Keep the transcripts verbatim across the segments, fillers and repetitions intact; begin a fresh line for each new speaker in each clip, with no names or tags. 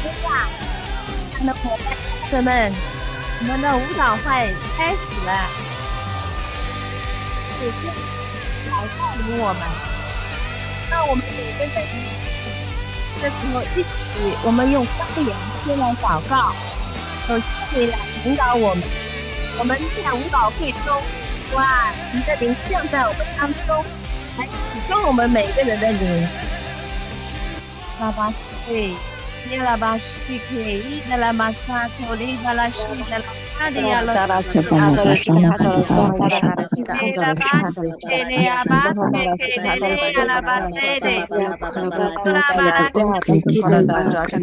呀，亲爱的伙伴家人们，我们的舞蹈会开始了，也是来带领我们，让我们每个人这时候一起，我们用方言先来祷告，有圣灵来引导我们。我们在舞蹈会中，哇，你的灵降在我们当中，来启动我们每个人的灵。拉巴斯，耶拉巴斯克，伊德拉马萨托利巴拉西德拉阿迪亚罗斯，耶拉巴斯克，耶拉巴斯克，耶拉巴斯克，耶拉巴斯克，拉巴斯克，耶拉巴斯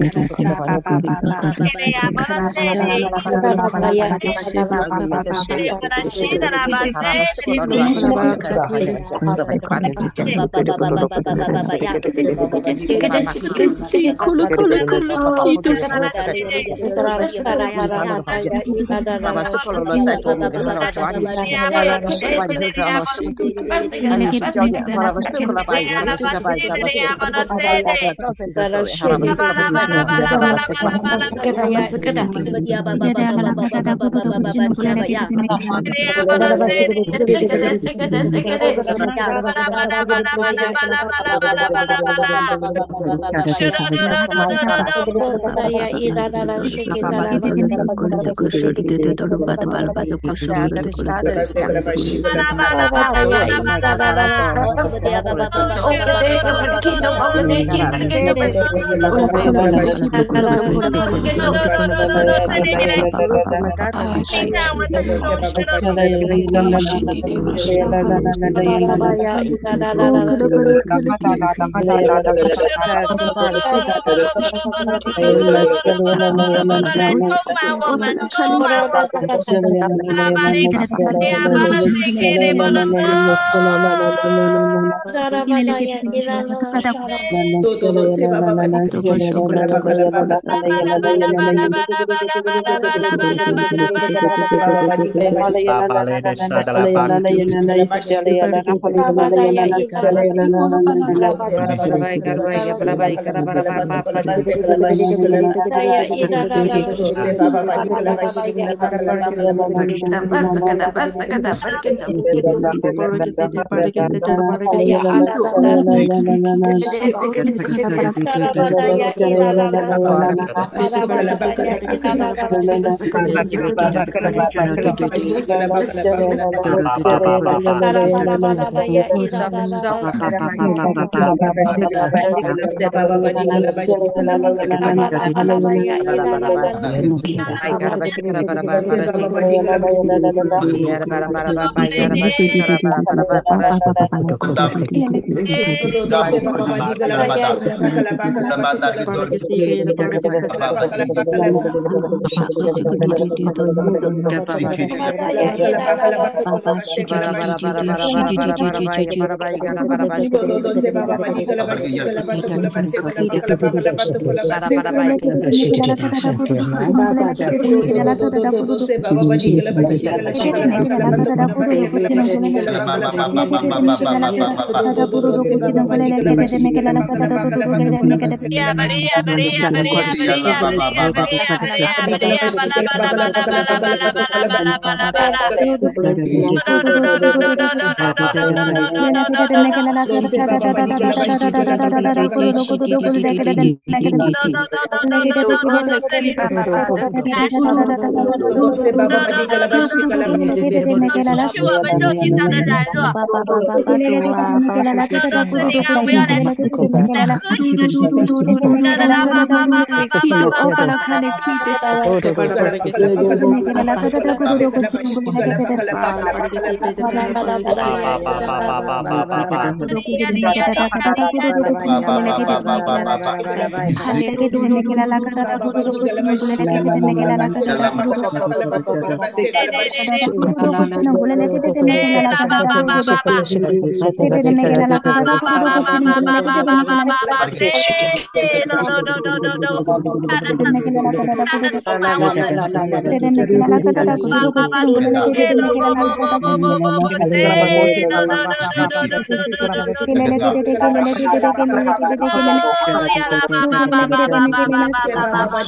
去我们肉体上的软弱，圣灵啊，我要来来喝你的主，哒哒哒吧吧吧吧吧吧吧吧
大的拯救，大的充满我们。爸爸爸，耶罗波波波波波波波塞，罗罗罗罗罗罗哦呀啦巴巴巴巴巴巴巴巴巴巴巴，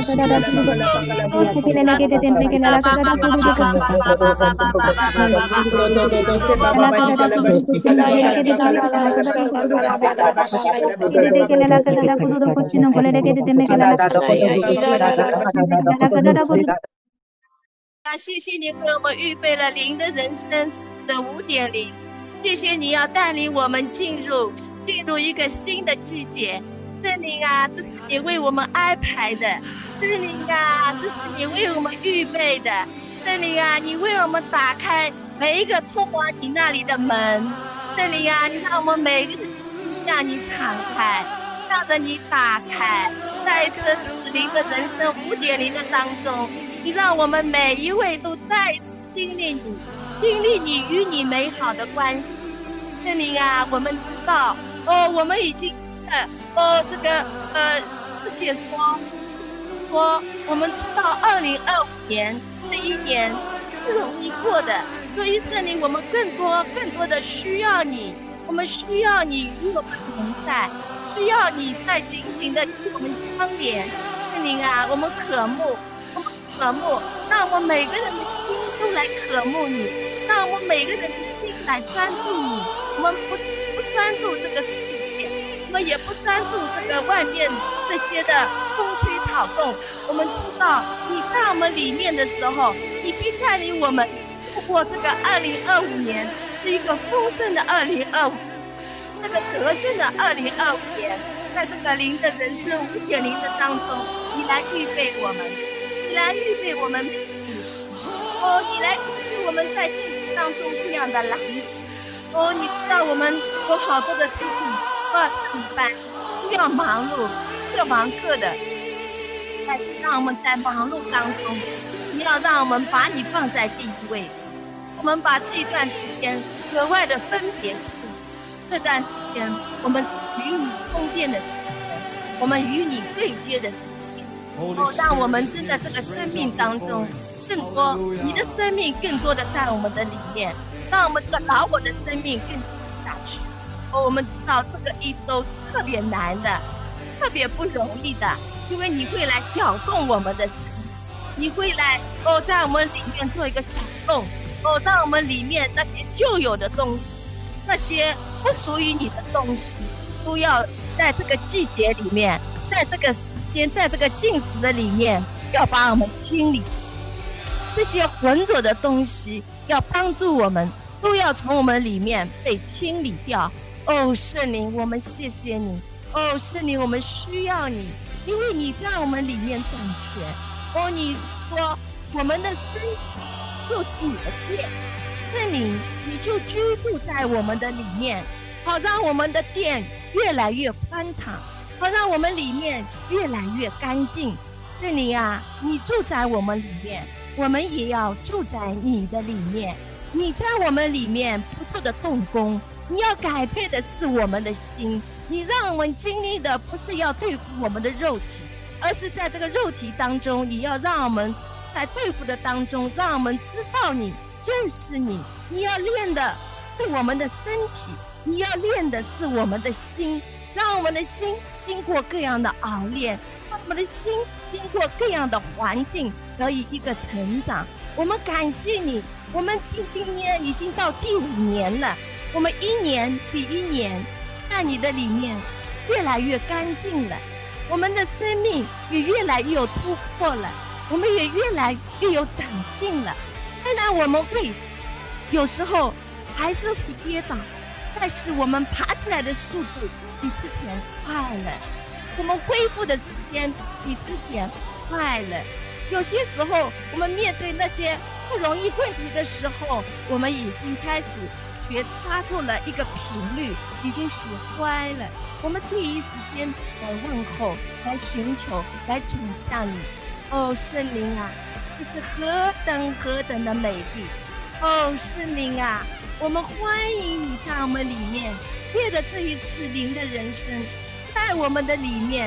啊，谢谢你为我们预备了灵的人生的五点零，谢谢你要带领我们进入进入一个新的季节。圣灵啊，这是你为我们安排的，圣灵啊，这是你为我们预备的，圣灵啊，你为我们打开每一个通往你那里的门，圣灵啊，你让我们每个人心向你敞开，向着你打开，在这次灵的人生五点零的当中，你让我们每一位都再次经历你，经历你与你美好的关系。圣灵啊，我们知道哦，我们已经哦，这个呃，师姐说说，我们知道二零二五年这一年不容易过的，所以圣灵，我们更多更多的需要你，我们需要你与我们同在，需要你在紧紧的与我们相连。圣灵啊，我们渴慕，我们渴慕，让我们每个人的心都来渴慕你，让我们每个人的心来专注你，我们不不专注这个世界，我们也不专注这个外面这些的风吹草动。我们知道你在我们里面的时候，你必带领我们度过这个二零二五年，是一个丰盛的二零二五，这个得胜的二零二五年。在这个灵的人生五点零的当中，你来预备我们，你来预备我们，哦，你来预备我们在地球当中这样的来。哦，你知道我们有好多的事情要上班，都要忙碌，各忙各的。但是让我们在忙碌当中，你要让我们把你放在第一位。我们把这段时间格外的分别出，这段时间我们与你通电的时间，我们与你对接的时间。哦，让我们真的这个生命当中，更多你的生命更多的在我们的里面。让我们这个老我的生命更走下去。哦，我们知道这个一周特别难的，特别不容易的，因为你会来搅动我们的心，你会来哦，在我们里面做一个搅动，哦，让我们里面那些旧有的东西，那些不属于你的东西，都要在这个季节里面，在这个时间，在这个禁食的里面，要把我们清理。这些浑浊的东西要帮助我们，都要从我们里面被清理掉。哦，圣灵，我们谢谢你。哦，圣灵，我们需要你，因为你在我们里面掌权。哦，你说我们的身体就是你的殿，圣灵，你就居住在我们的里面，好让我们的殿越来越宽敞，好让我们里面越来越干净。圣灵啊，你住在我们里面，我们也要住在你的里面。你在我们里面不断的动工，你要改变的是我们的心。你让我们经历的不是要对付我们的肉体，而是在这个肉体当中，你要让我们在对付的当中，让我们知道你，认识你。你要练的是我们的身体，你要练的是我们的心，让我们的心经过各样的熬炼，让我们的心经过各样的环境得以一个成长。我们感谢你，我们今年已经到第五年了，我们一年比一年在你的里面越来越干净了，我们的生命也越来越有突破了，我们也越来越有长进了。虽然我们会有时候还是会跌倒，但是我们爬起来的速度比之前快了，我们恢复的时间比之前快了。有些时候我们面对那些不容易问题的时候，我们已经开始学抓住了一个频率，已经学乖了。我们第一时间来问候，来寻求，来转向你。哦，圣灵啊，这是何等何等的美丽！哦，圣灵啊，我们欢迎你在我们里面，借着这一次灵的人生，在我们的里面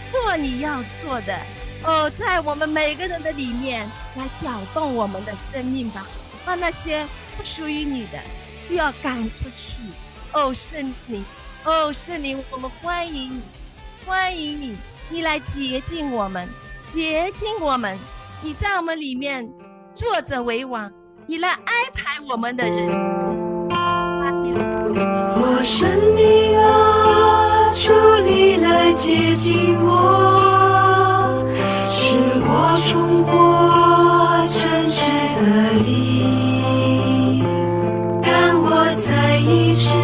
做你要做的。哦，在我们每个人的里面来搅动我们的生命吧，把那些不属于你的不要赶出去。哦，圣灵，哦，圣灵，我们欢迎你，欢迎你，你来洁净我们，洁净我们，你在我们里面坐着为王，你来安排我们的人。
我生命啊，求你来洁净我，使我重获真实的灵，让我再一次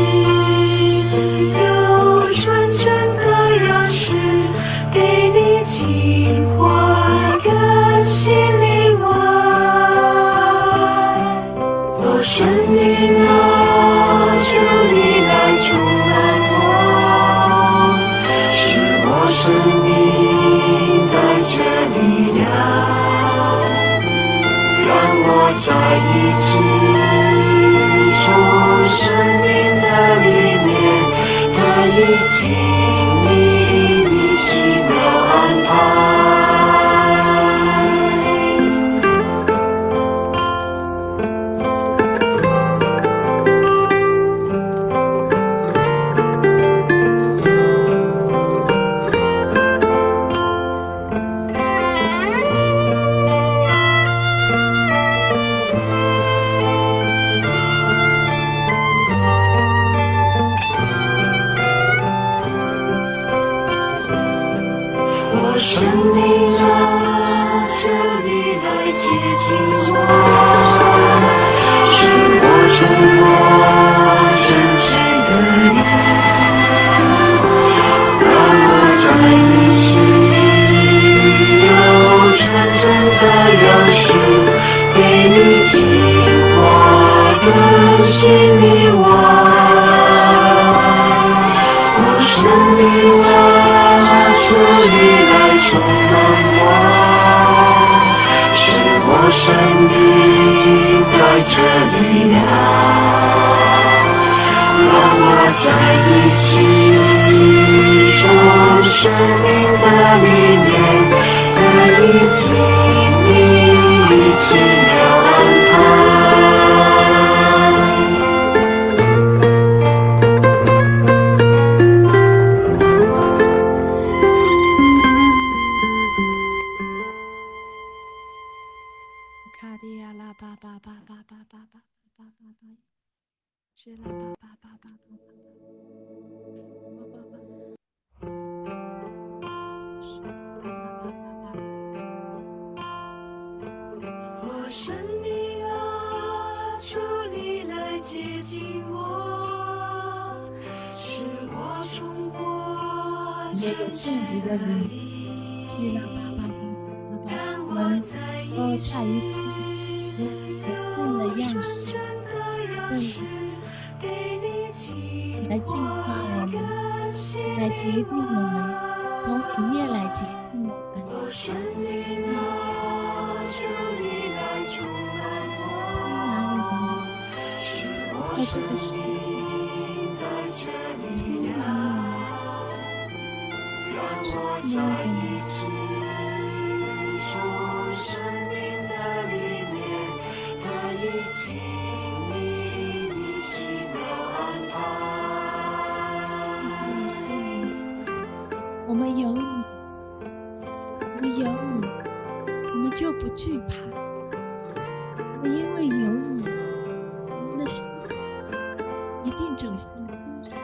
有纯真的样式，给你净化更新你我。我生命啊，求你来充满我，使我生命带着力量，让我再一次从生命的里面得以经历你奇妙安排。生命啊，求你来接近我，使我重获真实的你，让我再一次有纯真的样式，给你净化更新你我。我生命啊，求你来充满我，使我生命带着力量，让我再一次从生命的里面得以经历你奇妙安排。我生命啊，求你来接近我，使我重获
也有正直的灵，去了爸爸我们都再一次更的样式，更来净化我们，来洁净我们，从里面来洁净我们。
我生命啊，求你来充满我，使我生命带着力量，让我再一次从生命的里面得以经历你奇妙安排。
我们有你，我们有你，我们就不惧怕。因为有你，我们的生命一定走向丰盛。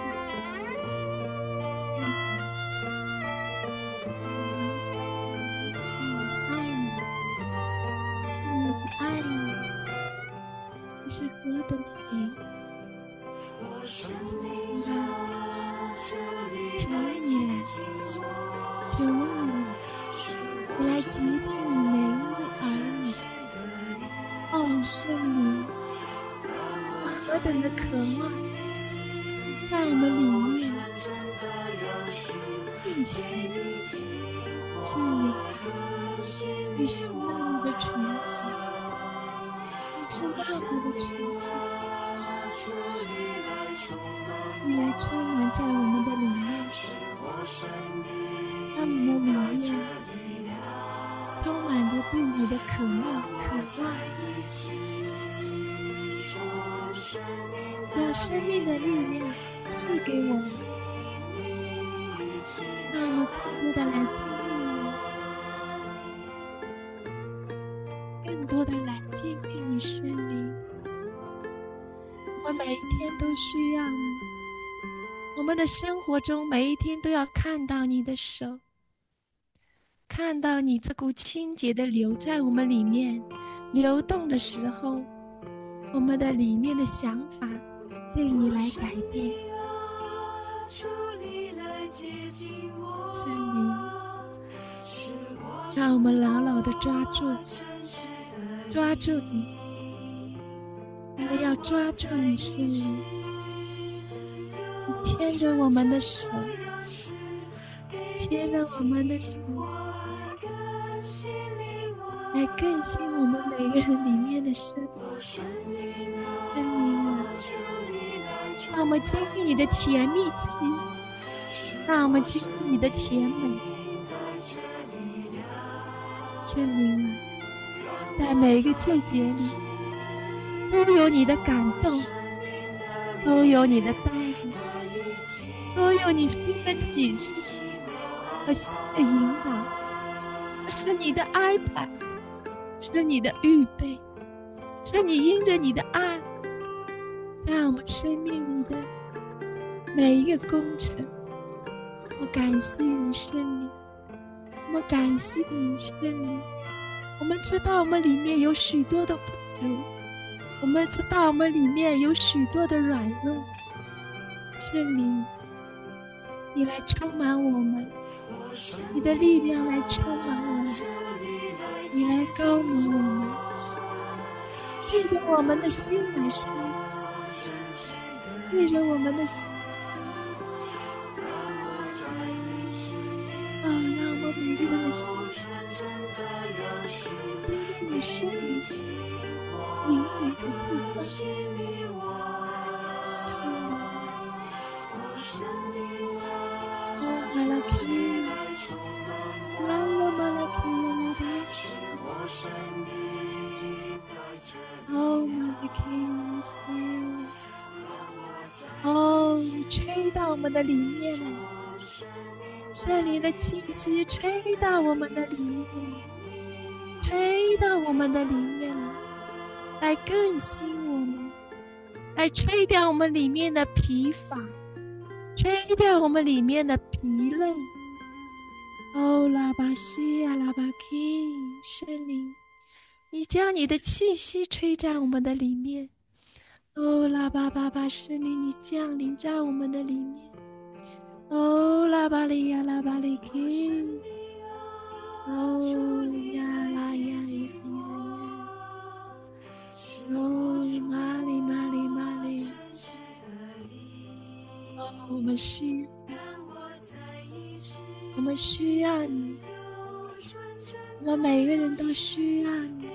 爱你，这是何等的美！
生命啊，求
求
你
你
来接近我，
求你，你来洁净每一个儿女。哦，圣灵，我何等的渴望，在我们里面运行，圣灵，你是那里的全体，你是那里的全体，你来充满在我们的里面，在我们里对你的渴望渴望，让生命的力量赐给我们，让我们更多的来经历你，更多的来经历你圣灵。我们每一天都需要你，我们的生活中每一天都要看到你的手，看到你这股清洁的流在我们里面流动的时候，我们的里面的想法被你来改变。圣灵，让我们牢牢地抓住抓住你，我们要抓住你圣灵，你牵着我们的手，牵着我们的手来更新我们每个人里面的生命。圣灵啊，让我们经历你的甜蜜期，让我们经历你的甜美。圣灵啊，在每一个季节里都有你的感动，都有你的带领，都有你新的启示和新的引导，是你的安排，是你的预备，是你因着你的爱在我们生命里的每一个工程。我感谢你圣灵，我感谢你圣灵。我们知道我们里面有许多的不足，我们知道我们里面有许多的软弱。圣灵，你来充满我们，你的力量来充满我们，你来高摩我们，对着我们的心来说，对着我们的心。哦，让我们每个人的心因为你圣灵灵里的地方。哦，你吹到我们的里面了，圣灵的气息吹到我们的里面，吹到我们的里面了，来更新我们，来吹掉我们里面的疲乏，吹掉我们里面的疲累。哦，拉巴西呀，拉巴基，圣灵，你将你的气息吹在我们的里面。哦，拉巴巴巴，圣灵，你降临在我们的里面。哦，拉巴里呀，拉巴里基，哦呀啦呀呀呀呀，哦玛丽玛丽玛丽，哦，我们需要，我们需要你，我们每个人都需要你。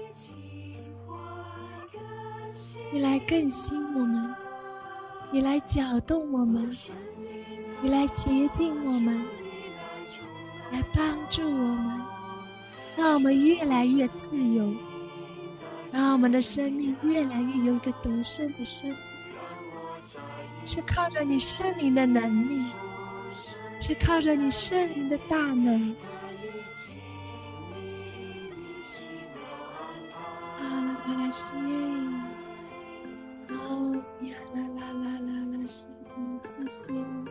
你来更新我们，你来搅动我们，你来洁净我们，来帮助我们，让我们越来越自由，让我们的生命越来越有一个得胜的生命，是靠着你圣灵的能力，是靠着你圣灵的大能。阿拉巴拉西哦呀啦啦啦啦啦，圣灵，谢谢你。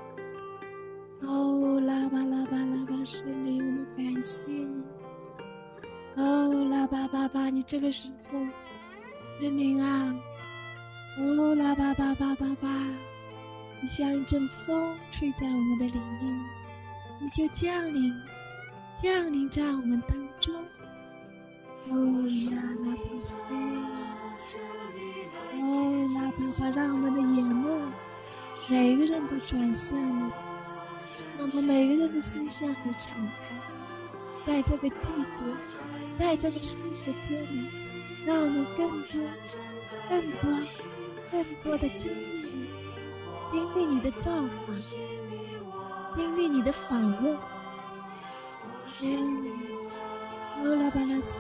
哦，拉巴拉巴拉巴，圣灵，我们感谢你。哦，拉巴巴巴，你这个时候，圣灵啊，哦，拉巴巴巴巴巴，你像一阵风吹在我们的里面，你就降临，降临在我们当中。哦呀，拉巴塞。哦，拉巴巴，让我们的眼目每一个人都转向你，让我们每个人的心向你敞开。在这个季节，在这个三十天里，让我们更多、更多、更多的经历你，经历你的造化，经历你的访问。嗯，哦， 哦拉巴拉塞，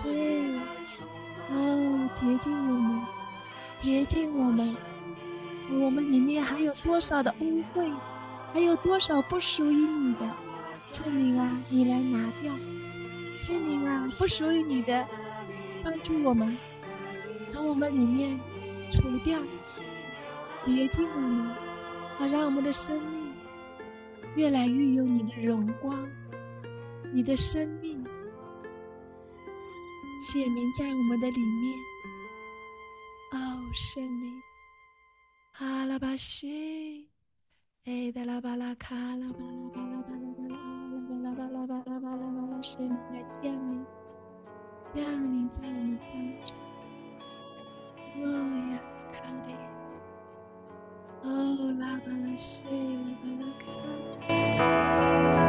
哦洁净我们，洁净我们，我们里面还有多少的污秽，还有多少不属于你的，圣灵啊，你来拿掉。圣灵啊，不属于你的，帮助我们从我们里面除掉，洁净我们，好让我们的生命越来越有你的荣光，你的生命显明在我们的里面。哦，圣灵，阿拉巴西，哎达拉巴拉卡拉巴拉巴拉巴拉巴拉拉巴拉巴拉巴拉巴拉巴拉，圣灵来降临，降临在我们当中。哦呀，卡里，哦拉巴拉西拉巴拉卡。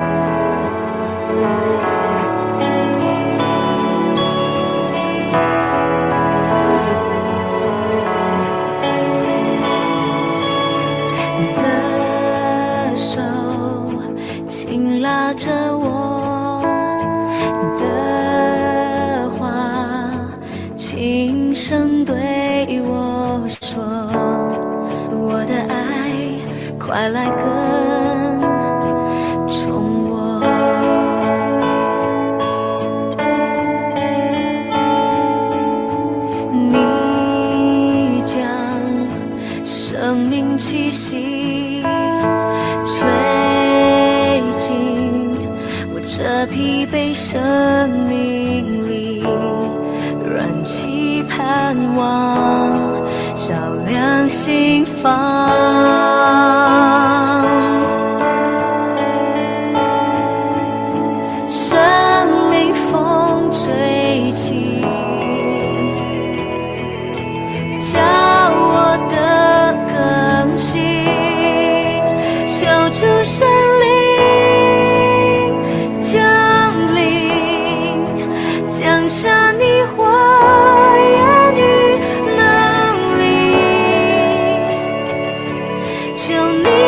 拉着我，你的话轻声对我说，我的爱快来跟从我，你将生命气息吹进这疲惫生命里，燃起盼望，照亮心房。神灵风吹起，叫我的更新，求主神灵降临，降下你话言与能力，求你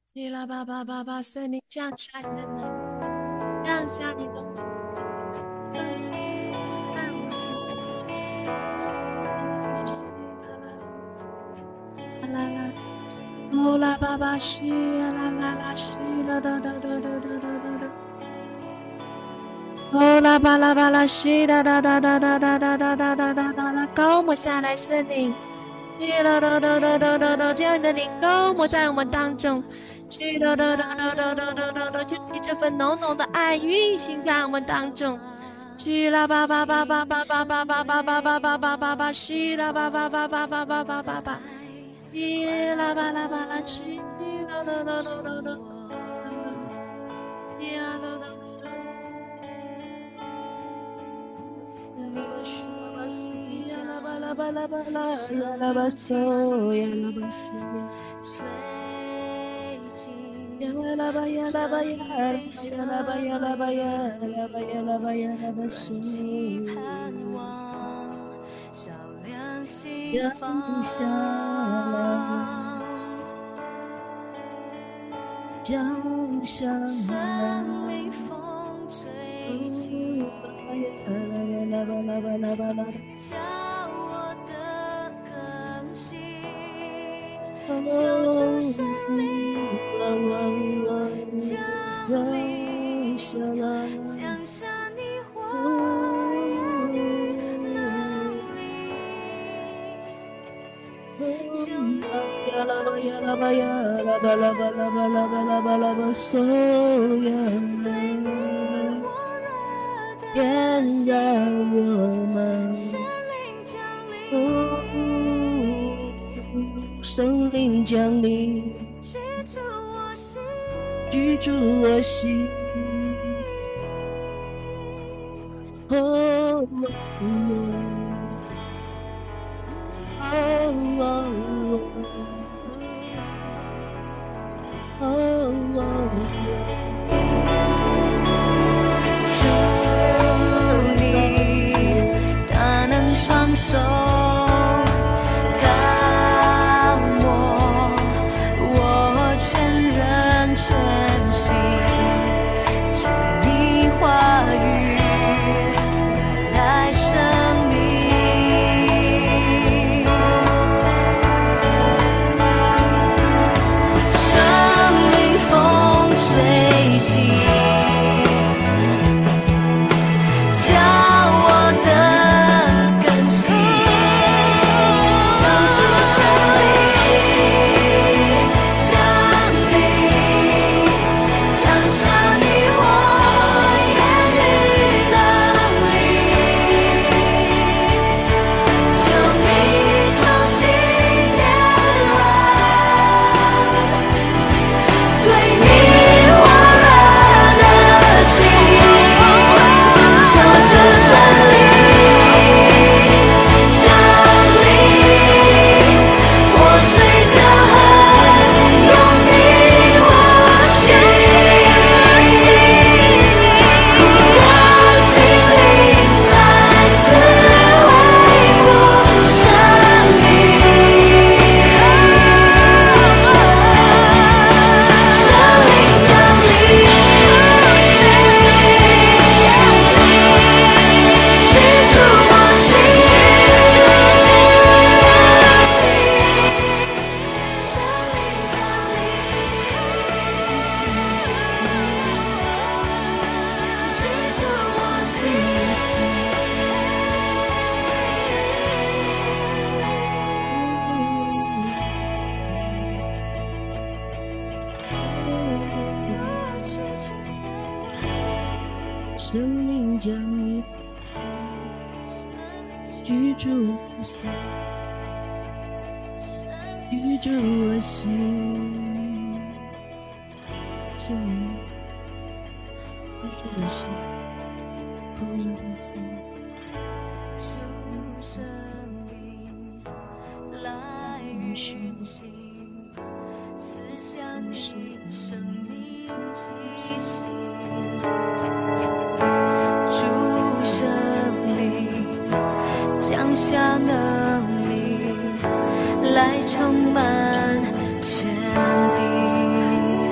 希拉巴巴巴巴，圣灵降下你的能，降下你的能，啦啦啦，哦啦巴巴西啦啦啦西啦哒哒哒哒哒哒哒，哦啦巴啦巴啦西哒哒哒哒哒哒哒哒哒哒哒啦，高抹下来圣灵，西啦哒哒哒哒哒哒，将你的灵高抹在我们当中。西哒哒哒哒哒哒哒哒哒，就以这份浓浓的爱运行在我们当中。西啦吧吧吧吧吧吧吧吧吧吧吧吧吧吧吧，西啦吧吧吧吧吧吧吧吧吧，西啦吧啦吧啦西啦啦啦啦啦啦，呀啦啦啦啦，呀啦吧啦吧啦吧啦，呀啦吧嗦，呀啦吧西。呀啦吧呀啦吧呀啦吧呀啦吧呀啦吧呀啦吧呀啦吧是降下来，降下来，啦吧啦吧啦吧啦吧，叫我的更新，求主圣灵。降下来，降下你话语能力，呀啦吧呀啦吧呀啦吧啦吧啦吧啦吧啦吧啦吧，所有的点燃我们，圣灵降临。居住我心，哦哦哦哦哦哦，主你大能双手。生命将你居住我心，居住我心，生命居住我心，后来的心，出生命来运行，赐下你生命气息。降下能力来充满全地，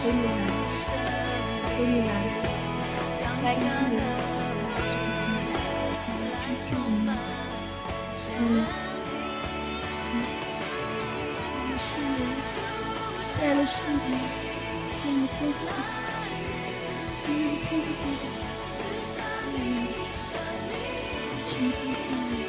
求你来，求你来，来一定的追求我们，好了，是你，带了是你，让你恢复，让你恢复，让你全部进入。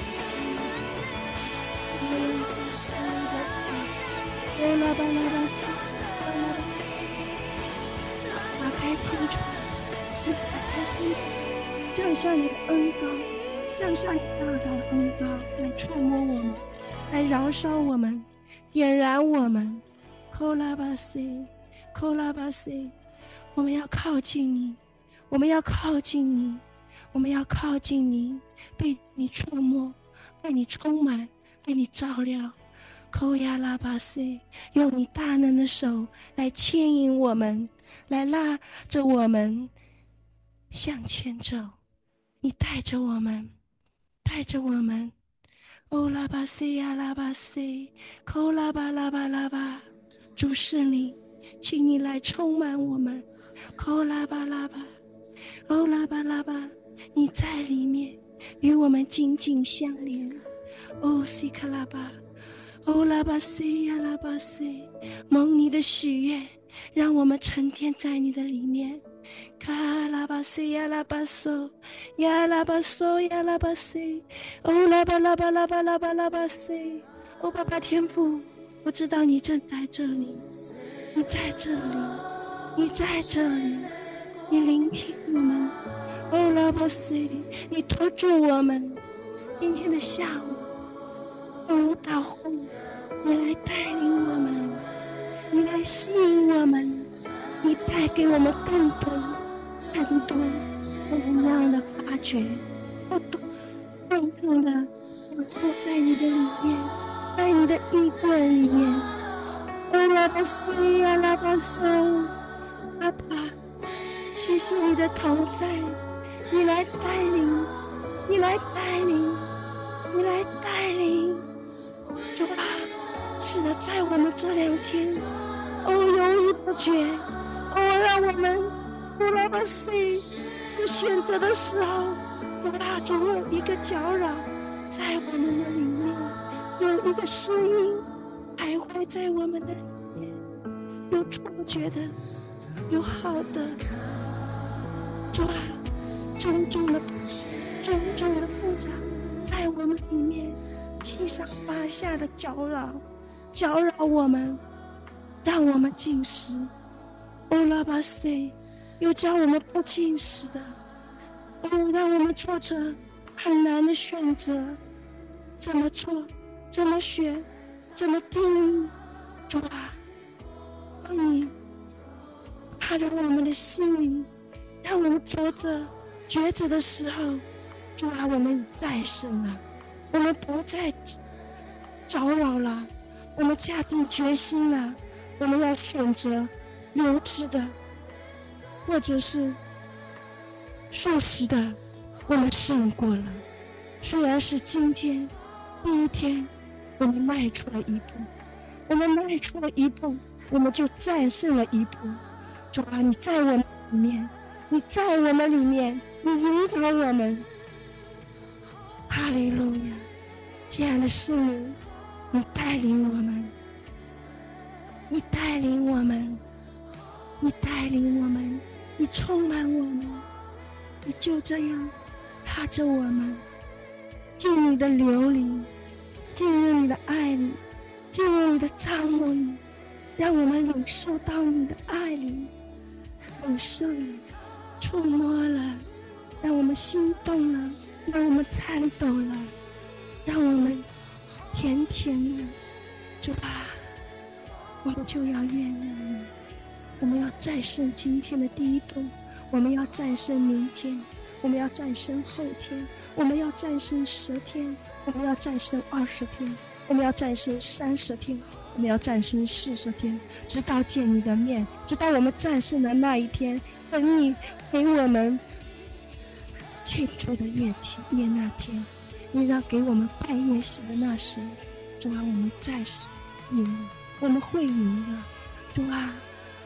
哦，拉巴拉巴斯，拉拉巴，打开天窗，打开天窗，降下你的恩膏，降下你大大的恩膏，来触摸我们，来燃烧我们，点燃我们。扣拉巴西，扣拉巴西，我们要靠近你，我们要靠近你，我们要靠近你，被你触摸，被你充满，被你照料。扣亚拉巴西，用你大能的手来牵引我们，来拉着我们向前走。你带着我们，带着我们。哦拉巴西呀拉巴西，扣拉巴拉巴拉巴，主是你，请你来充满我们。扣拉巴拉巴，哦拉巴拉巴，你在里面与我们紧紧相连。哦西卡拉巴。哦拉巴西呀拉巴西，蒙你的喜悦，让我们沉淀在你的里面。卡拉巴西呀拉巴索，呀拉巴索呀拉巴西，哦拉巴拉巴拉巴拉巴拉巴西，哦爸爸天父，我知道你正在这里，你在这里，你在这里，你聆听我们。哦拉巴西，你托住我们。今天的下午舞蹈会，你来带领我们，你来吸引我们，你带给我们更多更多不一样的发掘，不多不一样的活在你的里面，在你的衣柜里面。阿拉巴西阿拉巴苏，阿爸，谢谢你的同在，你来带领，你来带领，你来带领。主啊，是的，在我们这两天，哦，犹豫不决，哦，让我们乌拉巴西有选择的时候，主啊，总有一个搅扰在我们的里面，有一个声音徘徊在我们的里面，有错觉的，有好的，主啊，种种的种种的复杂在我们里面。七上八下的搅扰，搅扰我们，让我们进食。欧拉巴塞，又叫我们不进食的。哦，让我们做着很难的选择，怎么做，怎么选，怎么定义？主啊，让你踏入我们的心里，让我们做着抉择的时候，主啊，我们再生了。我们不再搅扰了，我们下定决心了，我们要选择流质的，或者是素食的，我们胜过了。虽然是今天第一天，我们迈出了一步，我们迈出了一步，我们就战胜了一步。主啊，你在我们里面，你在我们里面，你引导我们。哈利路亚！亲爱的圣灵，你带领我们，你带领我们，你带领我们，你充满我们，你就这样踏着我们进你的流里，进入你的爱里，进入你的帐幕里，让我们领受到你的爱里，领受了，触摸了，让我们心动了，让我们颤抖了，让我们甜甜的。主啊，我们就要愿意了，我们要战胜今天的第一步，我们要战胜明天，我们要战胜后天，我们要战胜十天，我们要战胜二十天，我们要战胜三十天，我们要战胜四十天，直到见你的面，直到我们战胜的那一天，等你给我们庆祝的夜体夜那天，你要给我们办宴席的那时，主啊，我们暂时赢了，我们会赢了。主啊，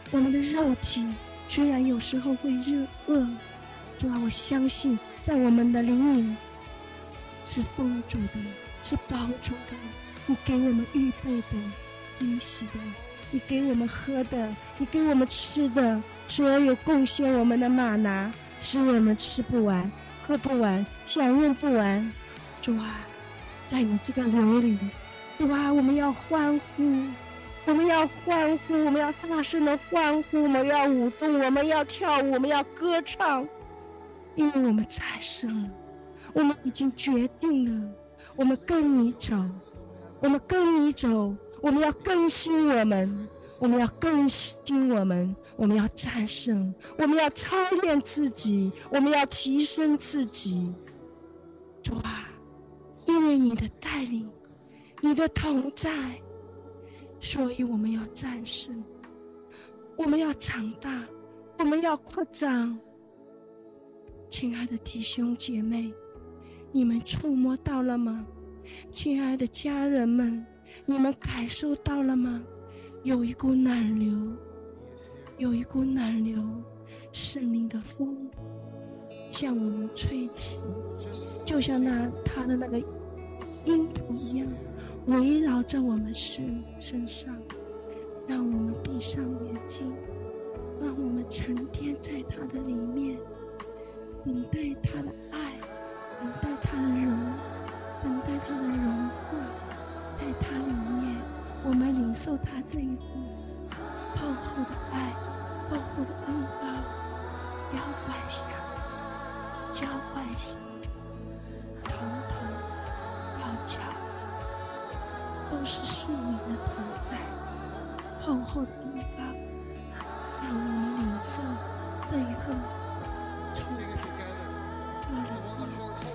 我们的肉体虽然有时候会热饿，主啊，我相信在我们的灵里是丰足的，是饱足的。你给我们预备的惊喜的，你给我们喝的，你给我们吃的，所有贡献我们的玛拿，使我们吃不完喝不完享用不完。主啊，在你这个流里，主啊，我们要欢呼，我们要欢呼，我们要大声的欢呼，我们要舞动，我们要跳舞，我们要歌唱，因为我们战胜了，我们已经决定了，我们跟你走，我们跟你走，我们要更新我们，我们要更新我们，我们要战胜，我们要操练自己，我们要提升自己。主啊，因为你的带领，你的同在，所以我们要战胜，我们要长大，我们要扩张。亲爱的弟兄姐妹，你们触摸到了吗？亲爱的家人们，你们感受到了吗？有一股暖流，有一股暖流，圣灵的风向我们吹起，就像那他的那个音谱一样，围绕着我们身身上。让我们闭上眼睛，让我们沉淀在他的里面，等待他的爱，等待他的融，等待他的融化，在他里面我们领受他这一份厚厚的爱，厚厚的恩膏，浇灌下来，浇灌下来，统统要浇，都是圣灵的同在，厚厚的恩膏，让我们领受这一份充满热力，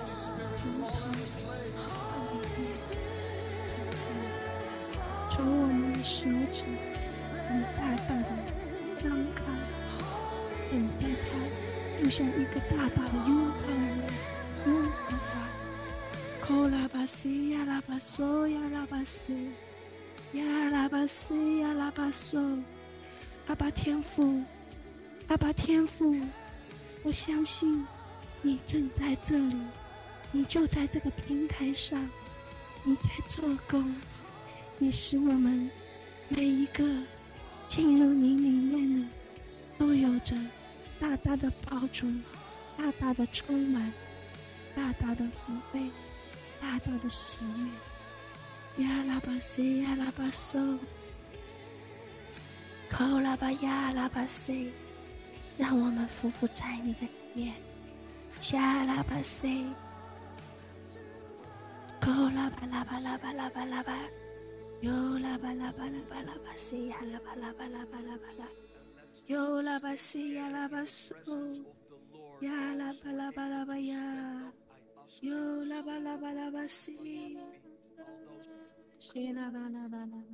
从我们的手指很大大的张开，等待它，就像一个大大的拥抱一样，拥抱它。扣拉巴西呀拉巴嗦呀拉巴西呀拉巴西呀拉巴嗦，阿爸天父，阿爸天父，我相信你正在这里，你就在这个平台上，你在做工，你使我们每一个进入你里面的都有着大大的包足，大大的充满，大大的福杯，大大的喜悦。呀拉巴西呀拉巴嗦，口拉巴呀拉巴西，让我们匍匐在你的里面。下拉巴西，口拉巴拉巴拉巴拉巴拉巴，哟拉巴拉巴拉巴拉巴西呀拉巴拉巴拉巴拉巴拉，哟拉巴西呀拉巴嗦，呀拉巴拉巴拉巴呀，哟拉巴拉巴拉巴西。Shela bala bala,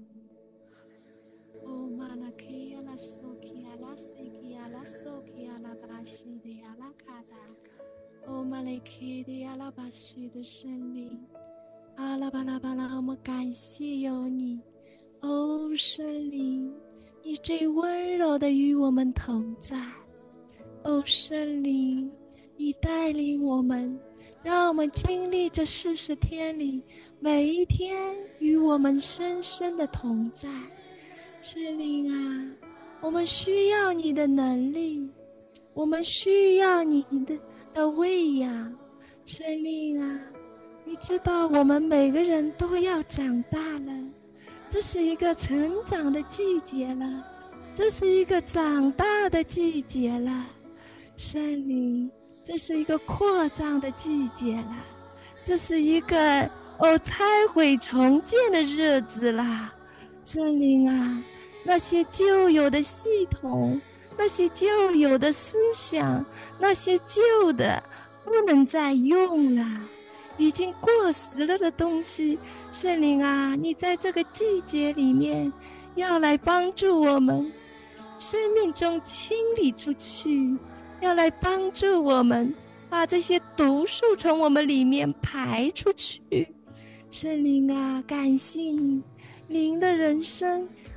oh malaki ala soki ala seki ala soki ala bashi de ala kada, oh malaki de ala bashi 的神灵，阿拉巴拉巴拉，我们感谢有你，哦神灵，你最温柔的与我们同在，哦神灵，你带领我们。让我们经历这四十天里每一天与我们深深的同在。圣灵啊，我们需要你的能力，我们需要你的的喂养。圣灵啊，你知道我们每个人都要长大了，这是一个成长的季节了，这是一个长大的季节了。圣灵，这是一个扩张的季节了，这是一个哦拆毁重建的日子啦。圣灵啊，那些旧有的系统，那些旧有的思想，那些旧的不能再用了，已经过时了的东西，圣灵啊，你在这个季节里面要来帮助我们生命中清理出去，要来帮助我们把这些毒素从我们里面排出去。圣灵啊，感谢你，灵的人生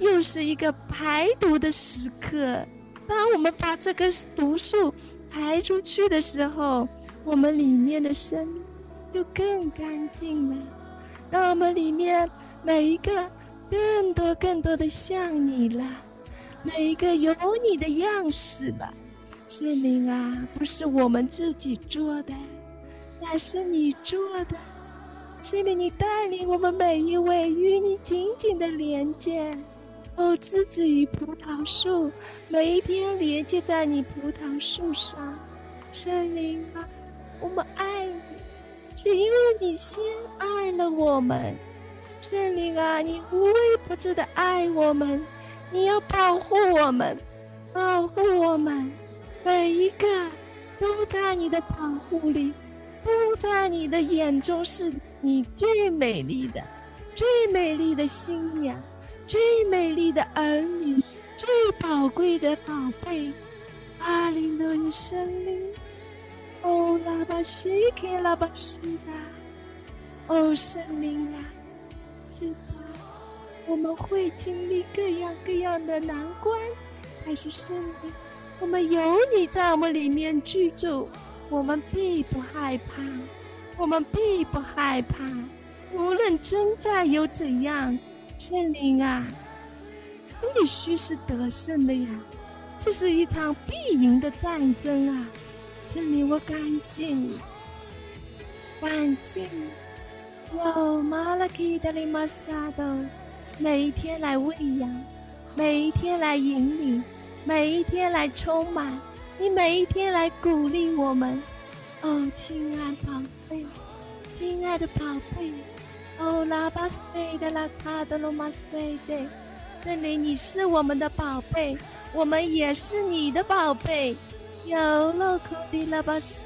又是一个排毒的时刻。当我们把这个毒素排出去的时候，我们里面的生命就更干净了，让我们里面每一个更多更多的像你了，每一个有你的样式了。圣灵啊，不是我们自己做的，乃是你做的。圣灵，你带领我们每一位与你紧紧的连接。哦，枝子与葡萄树，每一天连接在你葡萄树上。圣灵啊，我们爱你，是因为你先爱了我们。圣灵啊，你无微不至的爱我们，你要保护我们，保护我们，每一个都在你的保护里，都在你的眼中是你最美丽的，最美丽的新娘，最美丽的儿女，最宝贵的宝贝。阿灵的与圣灵，哦，拉巴西克拉巴西达，哦，圣灵啊，是的，我们会经历各样各样的难关，但是圣灵，我们有你在我们里面居住，我们必不害怕，我们必不害怕，无论征战有怎样。圣灵啊，必须是得胜的呀，这是一场必赢的战争啊！圣灵，我感谢你，感谢你，哟，马拉基达里马萨多，每一天来喂养，每一天来引领，每一天来充满，你每一天来鼓励我们。哦，亲爱宝贝，亲爱的宝贝。哦，拉巴塞的拉卡德罗马塞的，圣灵，你是我们的宝贝，我们也是你的宝贝。有了库迪拉巴塞，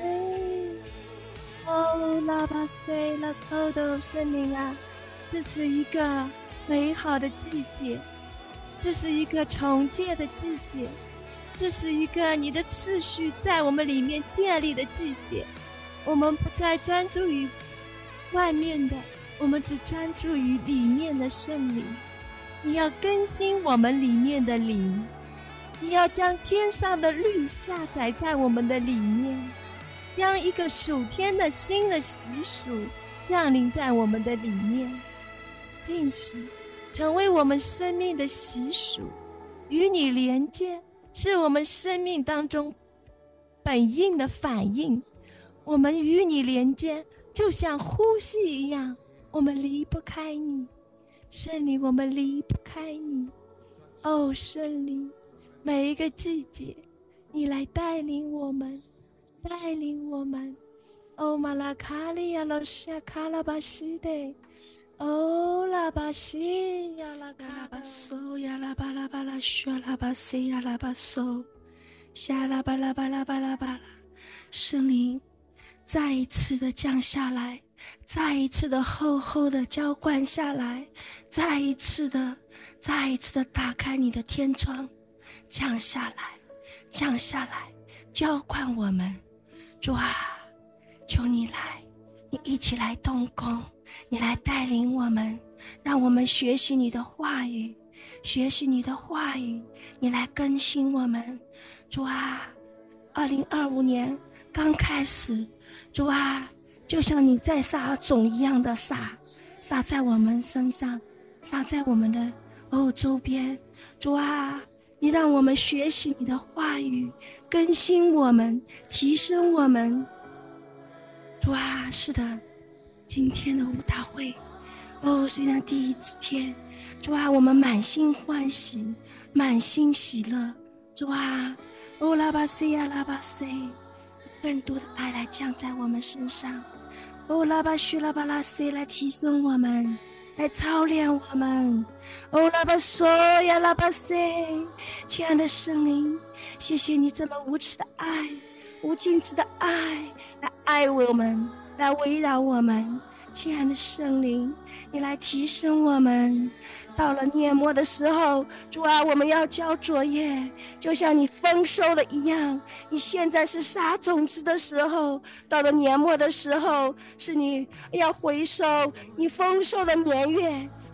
哦，拉巴塞拉卡德，圣灵啊，这是一个美好的季节，这是一个重建的季节，这是一个你的次序在我们里面建立的季节。我们不再专注于外面的，我们只专注于里面的圣灵。你要更新我们里面的灵，你要将天上的律下载在我们的里面，将一个属天的新的习俗降临在我们的里面，并使成为我们生命的习俗，与你连接，是我们生命当中本应的反应。我们与你连接，就像呼吸一样，我们离不开你。圣灵，我们离不开你。哦，圣灵，每一个季节你来带领我们，带领我们。哦，马拉卡利亚罗夏卡拉巴西的，哦，拉巴西呀拉卡拉巴索呀拉巴拉巴拉雪拉巴西呀拉巴索，夏拉巴拉巴拉巴拉巴拉。圣灵再一次的降下来，再一次的厚厚的浇灌下来，再一次的再一次的打开你的天窗，降下来，降下来，浇灌我们。主啊，求你来，你一起来动工，你来带领我们，让我们学习你的话语，学习你的话语，你来更新我们。主啊，二零二五年刚开始，主啊，就像你在撒种一样的撒，撒在我们身上，撒在我们的哦周边。主啊，你让我们学习你的话语，更新我们，提升我们。主啊，是的，今天的舞蹈会，哦，虽然第一天，主啊，我们满心欢喜，满心喜乐。主啊，哦拉巴西呀拉巴西，更多的爱来降在我们身上。哦拉巴须拉巴拉西，来提升我们，来操练我们。哦拉巴索呀拉巴西，亲爱的圣灵，谢谢你这么无耻的爱，无尽止的爱，来爱我们，来围绕我们。亲爱的圣灵，你来提升我们。到了年末的时候，主啊，我们要交作业，就像你丰收的一样。你现在是撒种子的时候，到了年末的时候，是你要回收你丰收的年月，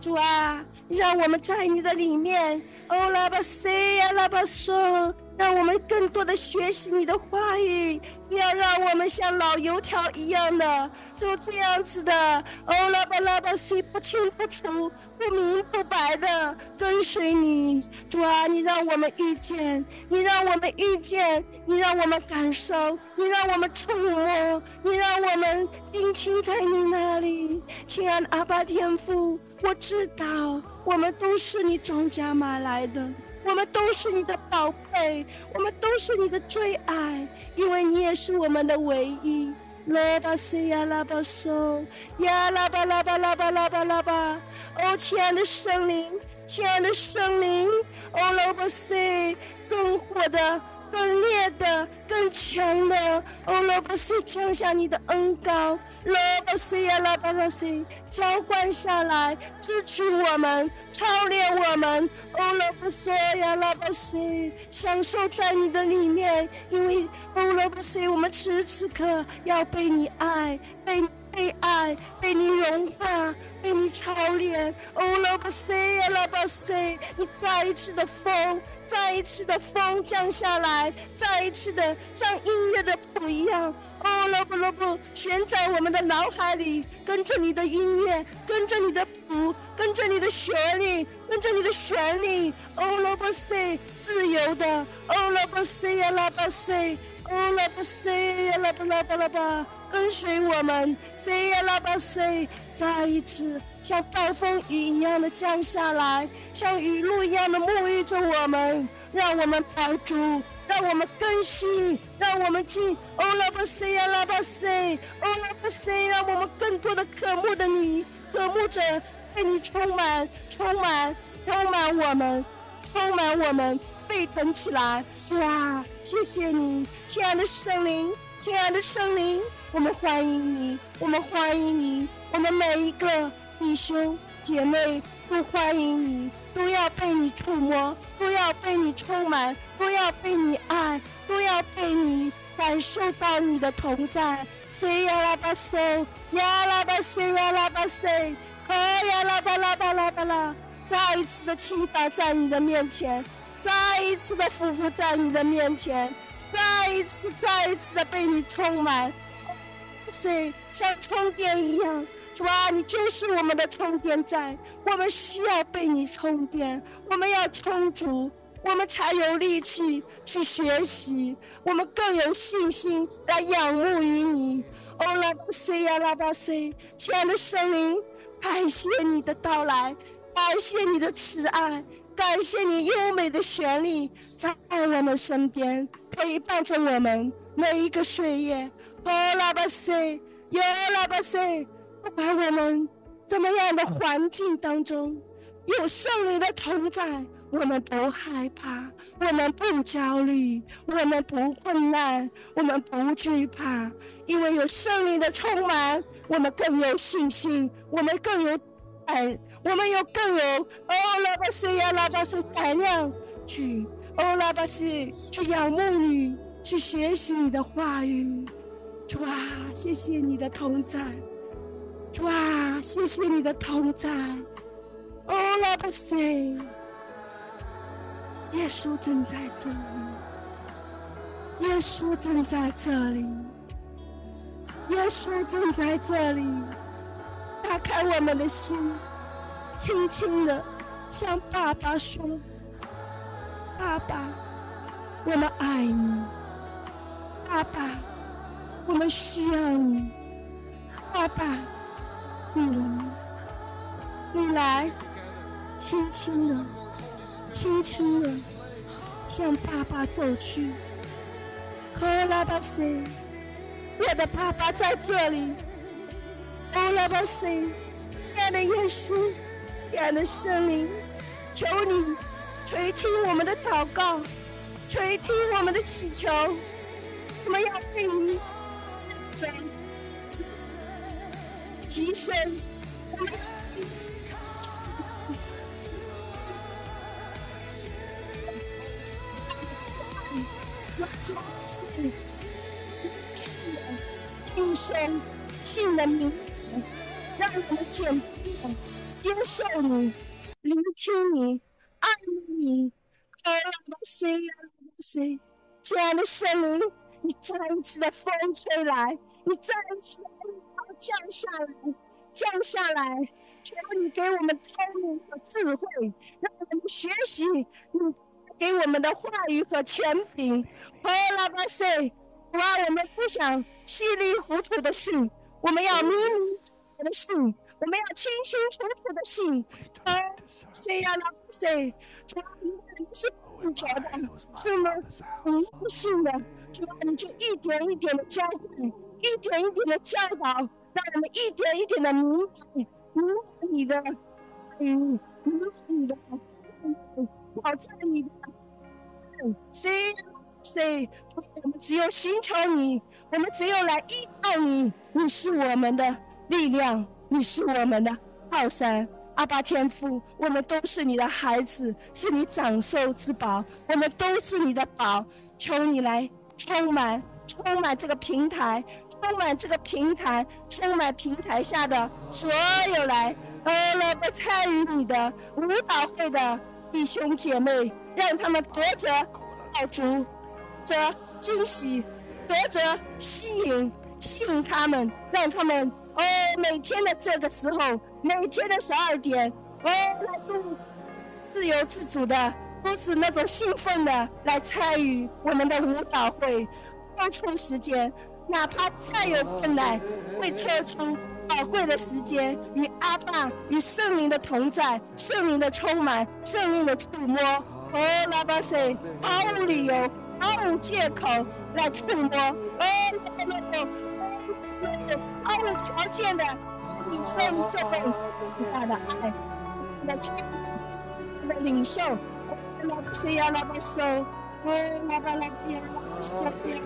主啊，让我们在你的里面，哦拉巴塞呀拉巴索，让我们更多的学习你的话语，不要让我们像老油条一样的，就这样子的，哦拉巴拉巴西不清不楚、不明不白的跟随你。主啊，你让我们遇见，你让我们遇见，你让我们感受，你让我们触摸，你让我们定睛在你那里。亲爱的阿爸天父，我知道我们都是你种加买来的，我们都是你的宝贝，我们都是你的最爱，因为你也是我们的唯一。拉巴西呀拉巴嗦呀拉巴拉巴拉巴拉巴拉巴，哦，亲爱的圣灵，亲爱的圣灵，哦拉巴西，更火的、更烈的、更强的，哦拉巴西，降下你的恩膏，拉巴西呀拉巴拉西，浇灌下来，支取我们，操练我们，哦拉巴西呀拉巴西，享受在你的里面，因为哦拉巴西，我们此时此刻要被你爱，被被爱，被你融化，被你操练。哦，拉巴塞呀，拉巴塞，你再一次的风，再一次的风降下来，再一次的像音乐的谱一样。哦，拉布拉布，旋在我们的脑海里，跟着你的音乐，跟着你的谱，跟着你的旋律，跟着你的旋律。哦，拉巴塞，自由的。哦，拉巴塞呀，拉巴塞。哦，拉巴塞呀，拉巴拉巴拉巴，跟随我们，塞呀拉巴塞，再一次像暴风雨一样的降下来，像雨露一样的沐浴着我们，让我们饱足，让我们更新，让我们进。哦，拉巴塞呀，拉巴塞，哦，拉巴塞，让我们更多的渴慕的你，渴慕着被你充满，充满，充满我们，充满我们。沸腾起来，主啊，谢谢你，亲爱的圣灵，亲爱的圣灵，我们欢迎你，我们欢迎你，我们每一个弟兄姐妹都欢迎你，都要被你触摸，都要被你充满，都要被你爱，都要被你感受到你的同在。塞呀拉巴塞，呀拉巴塞呀拉巴塞，可呀拉巴拉巴拉巴拉，再一次的倾倒在你的面前。再一次的匍匐在你的面前，再一次再一次的被你充满，是像充电一样。主啊，你就是我们的充电站，我们需要被你充电，我们要充足，我们才有力气去学习，我们更有信心来仰慕于你。哦，拉巴塞呀，拉巴塞，亲爱的圣灵，感谢你的到来，感谢你的慈爱，感谢你优美的旋律在我们身边，陪伴着我们每一个岁月。哦，拉巴塞，哟，拉巴塞，不管我们怎么样的环境当中，有圣灵的同在，我们不害怕，我们不焦虑，我们不困难，我们不惧怕，因为有圣灵的充满，我们更有信心，我们更有哎，我们有更有哦，拉巴西呀，拉巴西胆量去哦，拉巴西去仰慕你，去学习你的话语。主啊，谢谢你的同在，主啊，谢谢你的同在。哦，拉巴西，耶稣正在这里，耶稣正在这里，耶稣正在这里。打开我们的心，轻轻的向爸爸说：爸爸，我们爱你，爸爸，我们需要你，爸爸，你来，你来，轻轻的，轻轻的向爸爸走去。可拉巴塞，我的爸爸在这里。哦，拉巴塞，亲爱的耶稣，亲爱的圣灵，求你垂听我们的祷告，垂听我们的祈求，我们要被你提升，我们信的信神信的名，让我们减轻
接受你，聆听你，爱你。阿拉巴塞呀，阿拉巴塞，亲爱的圣灵，你再一次的风吹来，你再一次的恩膏降下来，降下来，求你给我们聪明和智慧，让我们学习你给我们的话语和权柄。阿拉巴塞，主啊，我们不想稀里糊涂的信，我们要明明白白的信，我们要清清楚楚的信。啊，谁呀，拉巴塞，主啊，你是不觉得是吗？你不信的，主啊，你就一点一点的教导，一点一点的教导，让我们一点一点的明白，明白你的，嗯，明白你的，保证你的。谁谁，我们只有寻求你，我们只有来依靠你，你是我们的力量，你是我们的靠山。阿爸天父，我们都是你的孩子，是你长寿之宝，我们都是你的宝，求你来充满充满这个平台，充满这个平台，充满平台下的所有来呃来参与你的舞蹈会的弟兄姐妹，让他们得着饱足，得着惊喜，得着吸引，吸引他们，让他们哦每天的这个时候，每天的十二点哦来都自由自主的，都是那种兴奋的来参与我们的舞蹈会，抽出时间，哪怕再有困难，会抽出宝贵的时间，与阿爸与圣灵的同在，圣灵的充满，圣灵的触摸。哦，拉巴塞，毫无理由，毫无借口来触摸。哦，那个那个，毫无条件的领受你这份伟大的爱，来去来领受。哦，拉巴塞呀，拉巴塞，哦，拉巴拉巴呀，拉巴塞呀。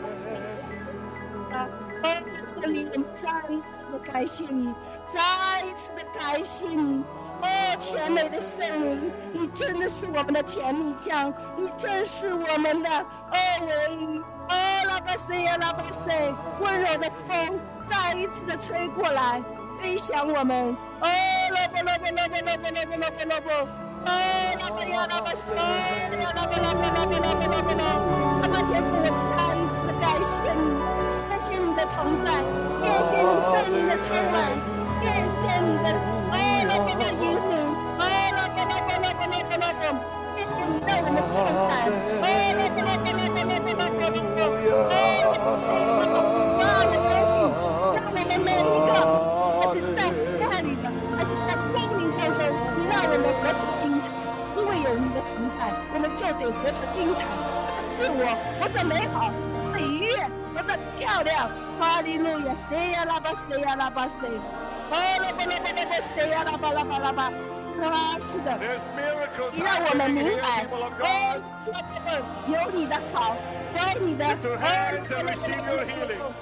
哦，圣灵，我们再一次的感谢你，再一次的感谢你。哦，甜美的圣灵，你真的是我们的甜蜜酱，你真是我们的哦唯一。哦，拉巴塞呀，拉巴塞，温柔的风再一次的吹过来，飞翔我们。哦，拉巴拉巴拉巴拉巴拉巴拉巴拉巴，哦，拉巴呀，拉巴塞呀，拉巴拉巴拉巴拉巴拉巴拉，阿爸天父，我再一次的感谢你，感谢你的同在，感谢你圣灵的充满，感谢你的哦拉巴的引领，哦拉巴拉巴拉巴拉巴拉巴，感谢你让我们壮胆，哦拉巴拉巴拉巴拉巴拉巴拉巴，哦我相信，让我们每一个还是在那里的，还是在光明当中，你让我们活得精彩，因为有你的同在，我们就得活得精彩，活得自我，活得美好，活得愉悦，活得漂亮。哈利路亚，谁呀拉巴谁呀拉巴谁，哦拉巴拉巴拉巴谁呀拉巴拉巴拉巴，啊是的，你让我们明白，哦有你的好，有你的哦。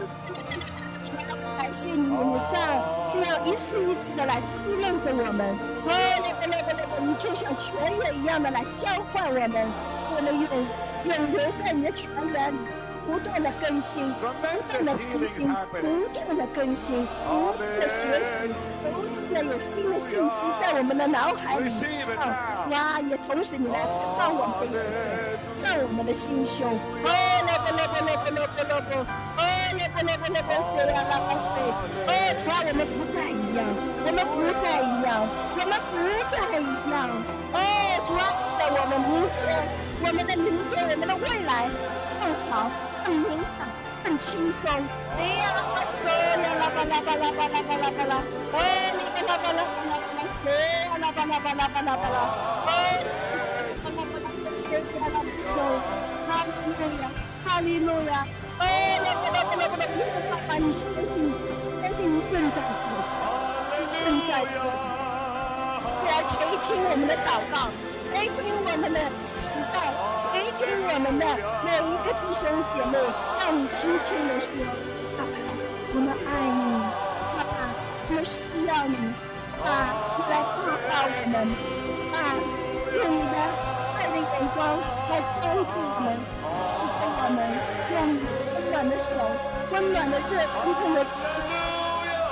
感谢你，我们这样要一次一次的来滋润着我们，哦，那个那个那个，你就像泉源一样的来浇灌我们，我们永永留在你的泉源里，不断的更新，不断的更新，不断的更新，不断的学习，不断的有新的信息在我们的脑海里，啊，哇，也同时你来照我们的眼睛，照我们的心胸，哦，那个那个那个那个那个，哦。那个那个那个谁呀，那个谁？哦，主啊，我们不再一样，我们不再一样，我们不再一样。哦，主啊，是的，我们明天，我们的明天，我们的未来更好、更明朗、更轻松。谁呀，那个谁呀，拉巴拉巴拉巴拉巴拉巴拉，哦，那个拉巴拉巴拉巴拉，谁呀，拉巴拉巴拉巴拉巴拉，哦，拉巴拉巴拉谁呀，拉巴谁？哈利路亚，哈利路亚。哦，那个那个那个那个，爸爸，你相信，相信你正在做，正在做，你来垂听我们的祷告，垂听我们的祈祷，垂听我们的每一个弟兄姐妹，向你轻轻的说：爸爸，我们爱你，爸爸，我们需要你，爸爸，你来抱抱我们，爸，用你的爱的眼光来帮助我们，使着我们，用温暖的手，温暖的热腾腾的空气，来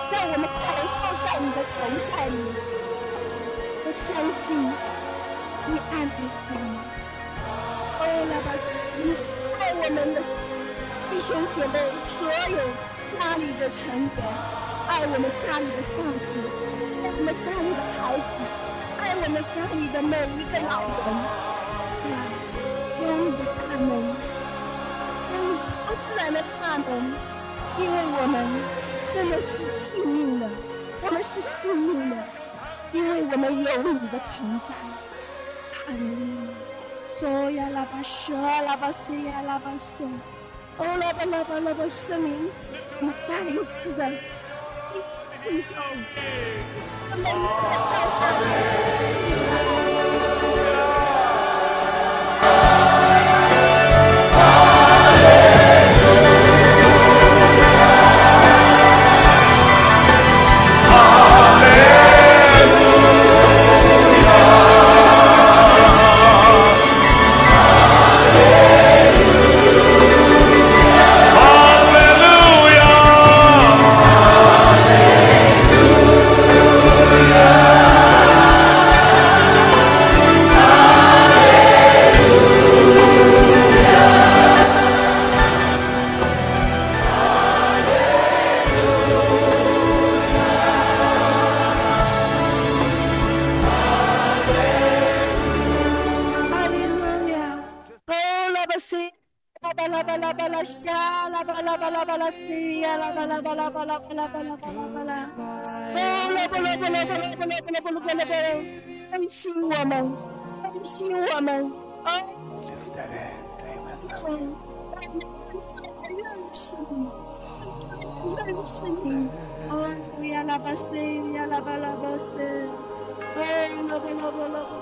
让我们感受在你的同在里。我相信你安慰我们。哦，拉巴斯，你爱我们的弟兄姐妹，所有家里的成员，爱我们家里的父子，爱我们家里的孩子，爱我们家里的每一个老人。来，用你的大能，用你超自然的大能，因为我们真的是幸运的，我们是幸运的，因为我们有你的同在。哈利路亚。索呀拉巴索拉巴西呀拉巴索，哦拉巴拉巴拉巴，圣灵，我们再一次的一起敬重，我们更新我们，更新我们，哦，认识你，认识你，哦，呀拉巴西，呀拉巴拉巴西，哦，拉巴拉巴拉巴。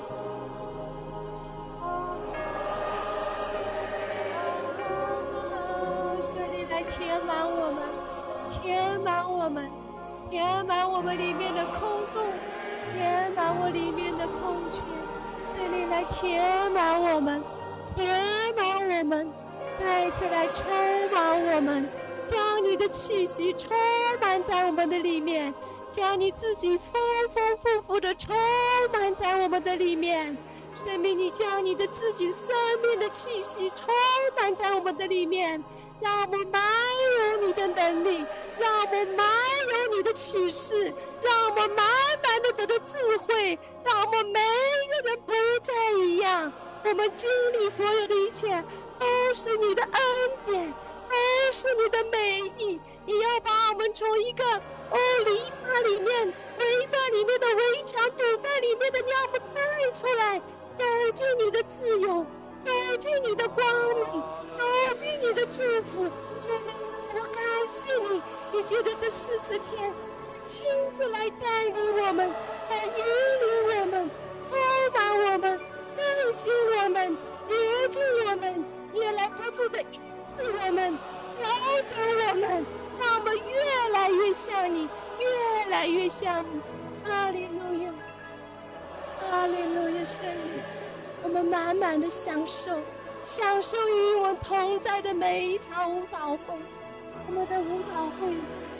圣灵来填满我们，填满我们，填满我们里面的空洞，填满我里面的空缺。圣灵来填满我们，填满我们，再一次来充满我们，将你的气息充满在我们的里面，将你自己丰丰富富的充满在我们的里面。生命，你将你的自己生命的气息充满在我们的里面，让我们满有你的能力，让我们满有你的启示，让我们满满的得到智慧，让我们每一个人不再一样。我们经历所有的一切都是你的恩典，都是你的美意。你要把我们从一个哦篱笆里面围在里面的围墙堵在里面的，你要我们带出来，走进你的自由，走进你的光明，走进你的祝福。神啊，我感谢你，你借着这四十天亲自来带领我们，来引领我们，充满我们，更新我们，洁净我们，也来督促的医治我们，调整我们，让我们越来越像你，越来越像你。哈利路亚，哈利路亚，圣灵，我们满满的享受，享受与我们同在的每一场舞蹈会。我们的舞蹈会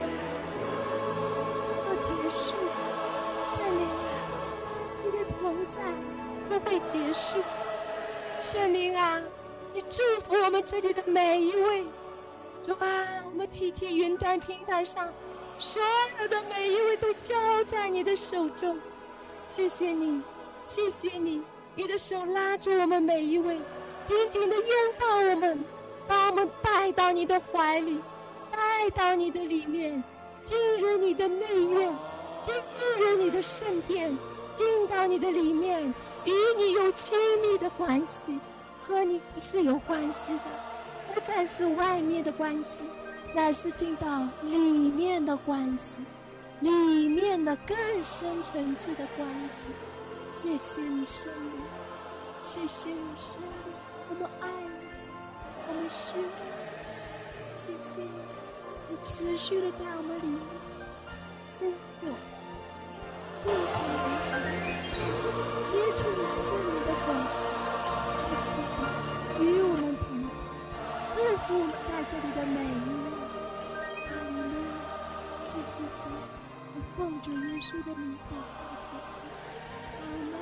要结束，圣灵啊，你的同在不会结束。圣灵啊，你祝福我们这里的每一位。主啊，我们体贴云端平台上所有的每一位都交在你的手中。谢谢你，谢谢你，你的手拉住我们每一位，紧紧的拥抱我们，把我们带到你的怀里，带到你的里面，进入你的内院，进入你的圣殿，进到你的里面，与你有亲密的关系，和你是有关系的，不再是外面的关系，乃是进到里面的关系，里面的更深层次的关系。谢谢你圣灵，谢谢你圣灵，我们爱你，我们需要你，谢谢你，你持续的在我们里面工作，变成美好的结出你心灵的果子。谢谢你与我们同在，祝福我们在这里的每一位。哈利路亚，
谢谢主，我奉主耶稣的名祷告祈求，阿门。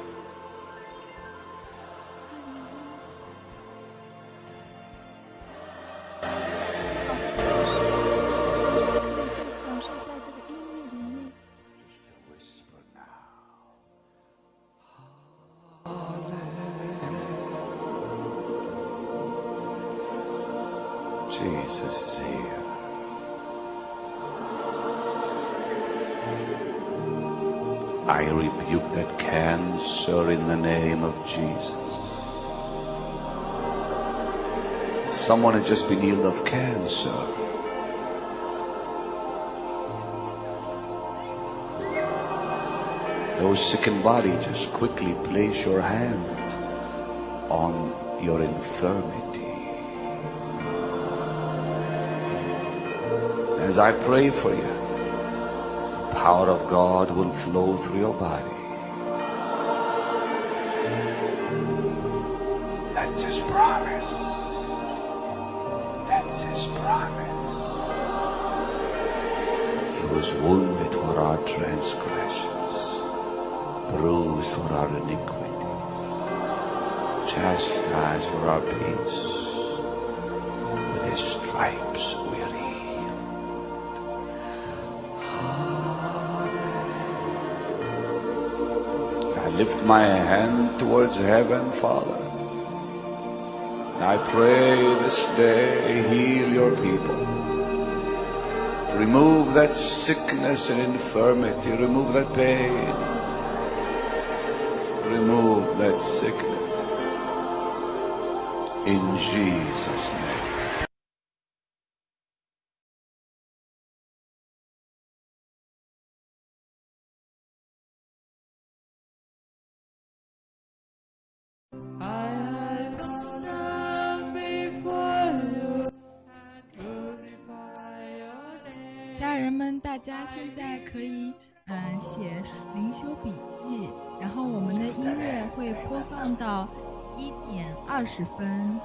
哈利路亚。希望你可以再享受在这个音乐里面。
Jesus is here. I rebuke that cancer in the name of Jesus. Someone has just been healed of cancer. Those sickened body, just quickly place your hand on your infirmity. As I pray for you, the power of God will flow through your body. That's His promise. That's His promise. He was wounded for our transgressions, bruised for our iniquities, chastised for our peace. With His stripes we are healed. I lift my hand towards heaven, Father. And I pray this day, heal your people. Remove that sickness and infirmity. Remove that pain. Remove that sickness. In Jesus' name.
家人们，大家现在可以嗯写灵修笔记，然后我们的音乐会播放到一点二十分。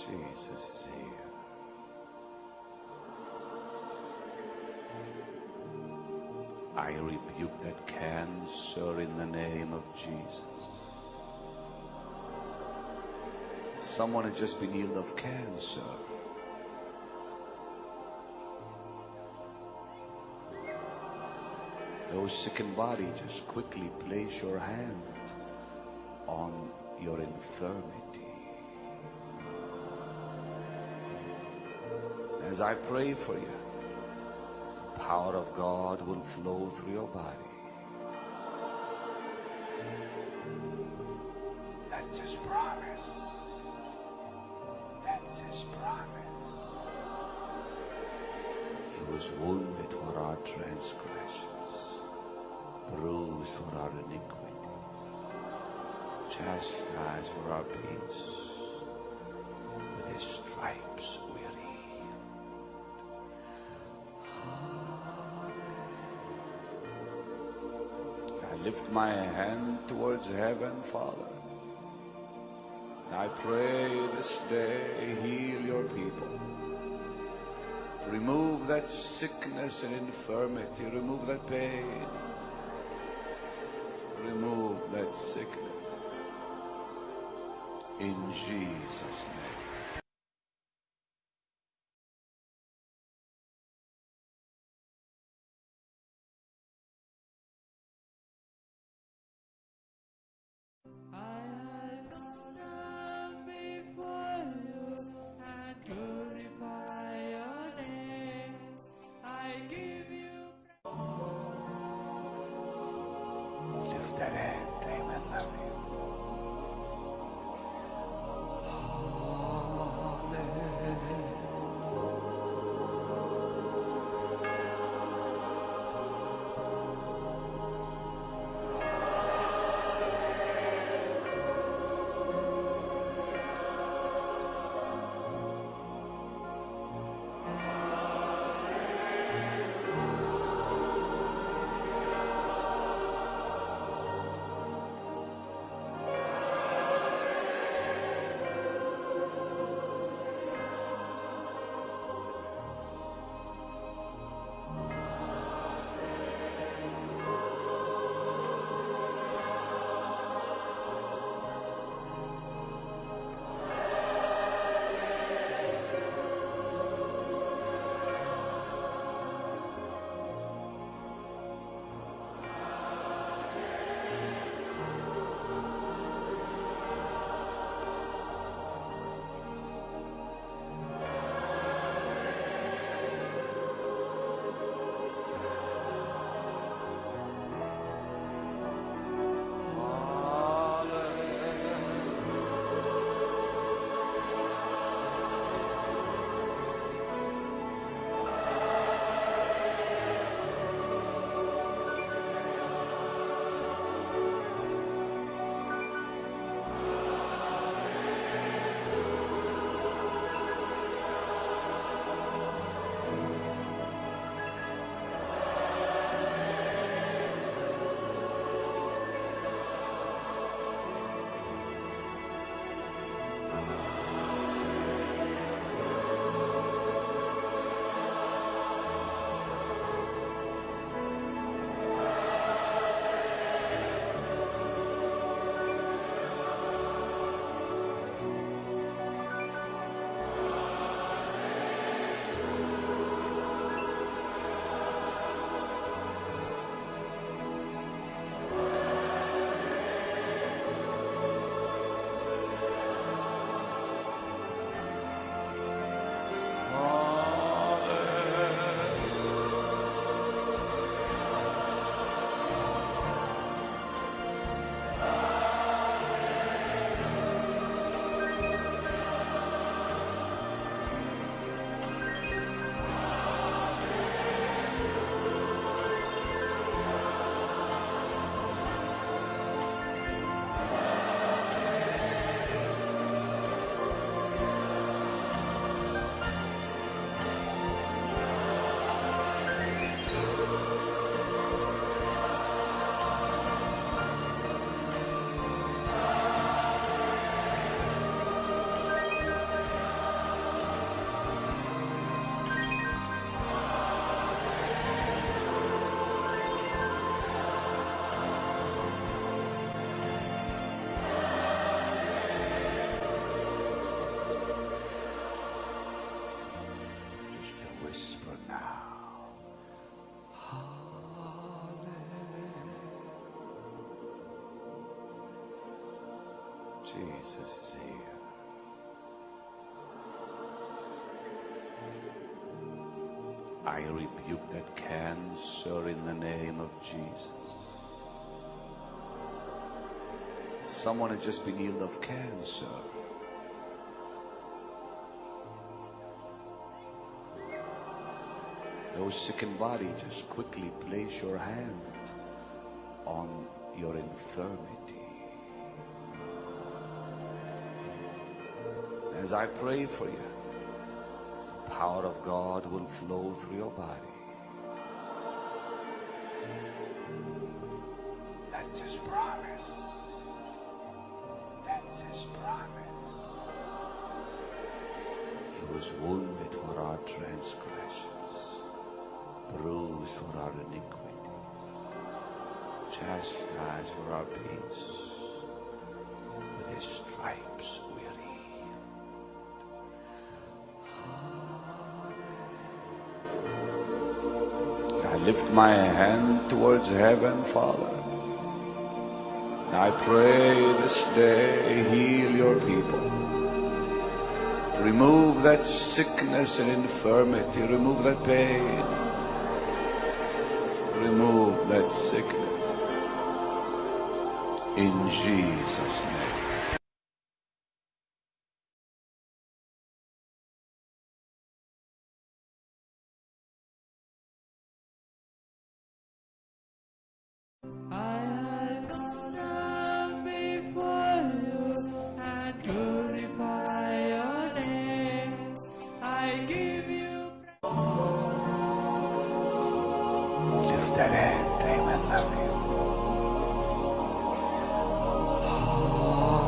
Jesus is here. I rebuke that cancer in the name of Jesus. Someone has just been healed of cancer. Those sickened body, just quickly place your hand on your infirmity. As I pray for you, the power of God will flow through your body. That's His promise. That's His promise. He was wounded for our transgressions, bruised for our iniquities, chastised for our peace. With His stripes we are healed. I lift my hand towards heaven, Father. I pray this day, heal your people. Remove that sickness and infirmity. Remove that pain. Remove that sickness. In Jesus' name. Lift that hand. Amen. Love you. Jesus is here. I rebuke that cancer in the name of Jesus. Someone has just been healed of cancer. Those sickened body, just quickly place your hand on your infirmity. As I pray for you, the power of God will flow through your body. That's His promise. That's His promise. He was wounded for our transgressions, bruised for our iniquities, chastised for our peace. With His stripes we are healed. I lift my hand towards heaven, Father. And I pray this day, heal your people. Remove that sickness and infirmity. Remove that pain. Remove that sickness. In Jesus' name. That hand, amen, love you.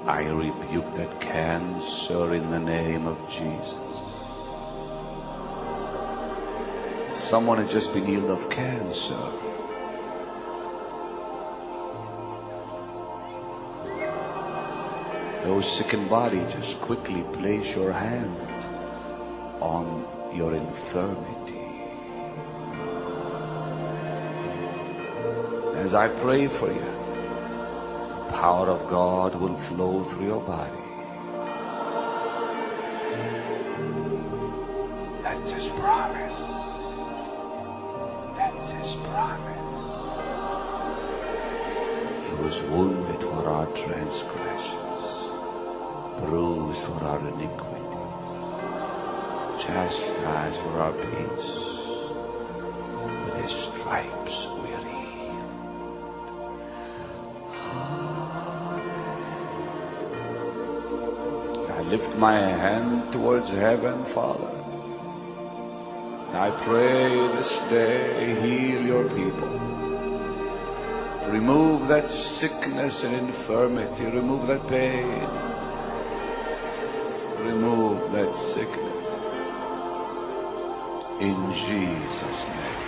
I rebuke that cancer in the name of Jesus. Someone has just been healed of cancer. Those sickened body, just quickly place your hand on your infirmity. As I pray for you, the power of God will flow through your body. That's His promise. That's His promise. He was wounded for our transgressions, bruised for our iniquities, chastised for our peace. With His stripes we are healed. I lift my hand towards heaven, Father. I pray this day, heal your people. Remove that sickness and infirmity. Remove that pain. Remove that sickness. In Jesus' name.